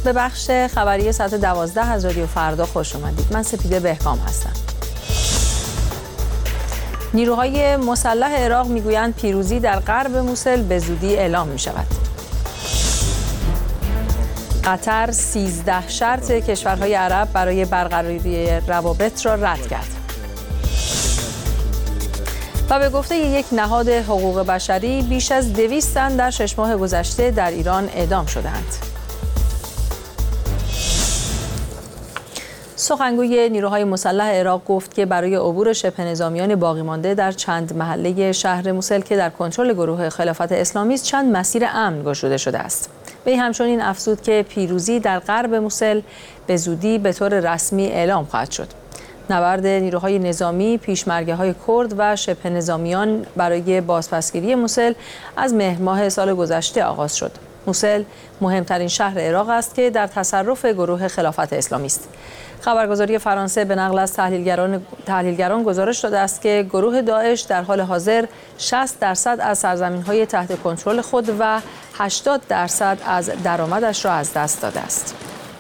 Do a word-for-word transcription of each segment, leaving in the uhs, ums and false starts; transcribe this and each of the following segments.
به بخش خبری ساعت دوازده از رادیو فردا خوش اومدید. من سپیده بهکام هستم. نیروهای مسلح عراق میگویند پیروزی در غرب موصل به زودی اعلام می شود. قطر سیزده شرط کشورهای عرب برای برقراری روابط را رد کرد. و به گفته یک نهاد حقوق بشری بیش از دویست تن در شش ماه گذشته در ایران اعدام شدند. سخنگوی نیروهای مسلح عراق گفت که برای عبور شبه نظامیان باقی مانده در چند محله شهر موصل که در کنترل گروه خلافت اسلامی است چند مسیر امن گشوده شده است. وی همچنین افزود که پیروزی در غرب موصل به زودی به طور رسمی اعلام خواهد شد. نبرد نیروهای نظامی، پیشمرگه‌های کرد و شبه نظامیان برای بازپسگیری موصل از مهر ماه سال گذشته آغاز شد. موصل مهمترین شهر عراق است که در تصرف گروه خلافت اسلامی است. خبرگزاری فرانسه به نقل از تحلیلگران تحلیلگران گزارش داده است که گروه داعش در حال حاضر شصت درصد از سرزمین‌های تحت کنترل خود و هشتاد درصد از درآمدش را از دست داده است.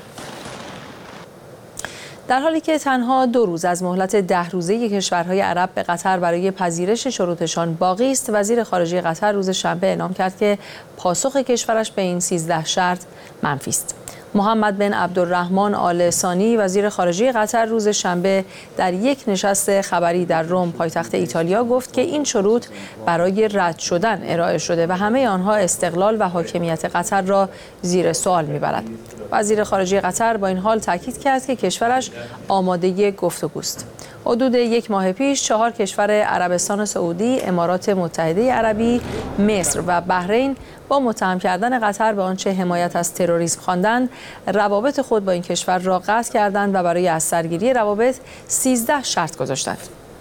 در حالی که تنها دو روز از مهلت ده روزه کشورهای عرب به قطر برای پذیرش شروطشان باقی است، وزیر خارجه قطر روز شنبه اعلام کرد که پاسخ کشورش به این سیزده شرط منفی است. محمد بن عبدالرحمن آل ثانی وزیر خارجه قطر روز شنبه در یک نشست خبری در روم پایتخت ایتالیا گفت که این شروط برای رد شدن ارائه شده و همه آنها استقلال و حاکمیت قطر را زیر سوال می‌برد. وزیر خارجه قطر با این حال تاکید کرد که کشورش آماده گفتگوست. حدود یک ماه پیش چهار کشور عربستان سعودی، امارات متحده عربی، مصر و بحرین با متهم کردن قطر به آنچه حمایت از تروریسم خواندند، روابط خود با این کشور را قطع کردند و برای از سرگیری روابط سیزده شرط گذاشتند.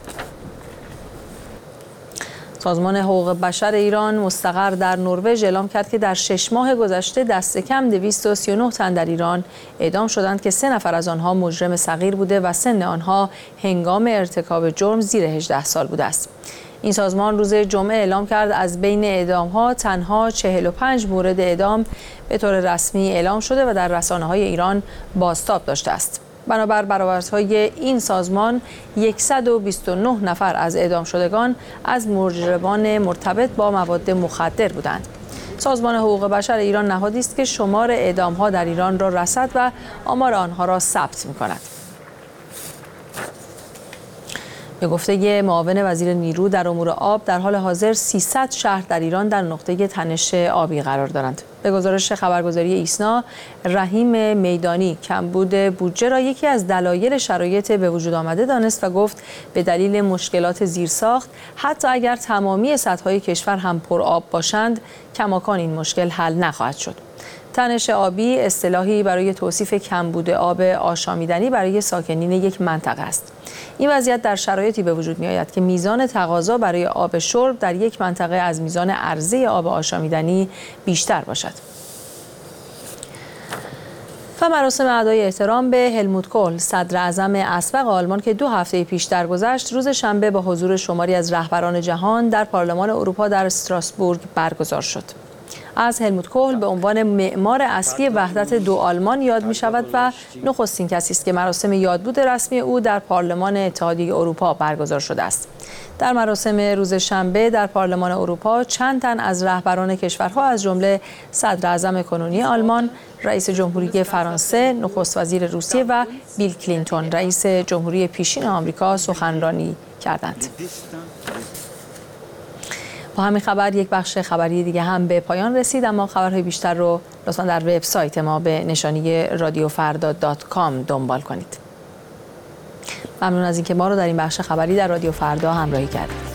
سازمان حقوق بشر ایران مستقر در نروژ اعلام کرد که در شش ماه گذشته دست کم دویست و سی و نه تن در ایران اعدام شدند که سه نفر از آنها مجرم صغیر بوده و سن آنها هنگام ارتکاب جرم زیر هجده سال بوده است. این سازمان روز جمعه اعلام کرد از بین اعدام‌ها تنها چهل و پنج مورد اعدام به طور رسمی اعلام شده و در رسانه‌های ایران بازتاب داشته است. بنابر برآوردهای این سازمان صد و بیست و نه نفر از اعدام شدگان از مجرمان مرتبط با مواد مخدر بودند. سازمان حقوق بشر ایران نهادی است که شمار اعدام‌ها در ایران را رصد و آمار آنها را ثبت می‌کند. به گفته معاون وزیر نیرو در امور آب در حال حاضر سیصد شهر در ایران در نقطه تنش آبی قرار دارند. به گزارش خبرگزاری ایسنا، رحیم میدانی کمبود بودجه را یکی از دلایل شرایط به وجود آمده دانست و گفت به دلیل مشکلات زیرساخت حتی اگر تمامی سدهای کشور هم پر آب باشند کماکان این مشکل حل نخواهد شد. تنش آبی اصطلاحی برای توصیف کمبود آب آشامیدنی برای ساکنین یک منطقه است. این وضعیت در شرایطی به وجود می‌آید که میزان تقاضا برای آب شرب در یک منطقه از میزان عرضه آب آشامیدنی بیشتر باشد. و مراسم ادای احترام به هلموت کول، صدر اعظم اسبق آلمان که دو هفته پیش درگذشت، روز شنبه با حضور شماری از رهبران جهان در پارلمان اروپا در استراسبورگ برگزار شد. از هلموت کول به عنوان معمار اصلی وحدت دو آلمان یاد می شود و نخستین کسی است که مراسم یادبود رسمی او در پارلمان اتحادیه اروپا برگزار شده است. در مراسم روز شنبه در پارلمان اروپا چند تن از رهبران کشورها از جمله صدر اعظم کنونی آلمان، رئیس جمهوری فرانسه، نخست وزیر روسیه و بیل کلینتون، رئیس جمهوری پیشین آمریکا سخنرانی کردند. با همین خبر یک بخش خبری دیگه هم به پایان رسید، اما خبرهای بیشتر رو لطفاً در وبسایت ما به نشانی رادیو فردا دات کام دنبال کنید. ممنون از اینکه ما رو در این بخش خبری در رادیو فردا همراهی کردید.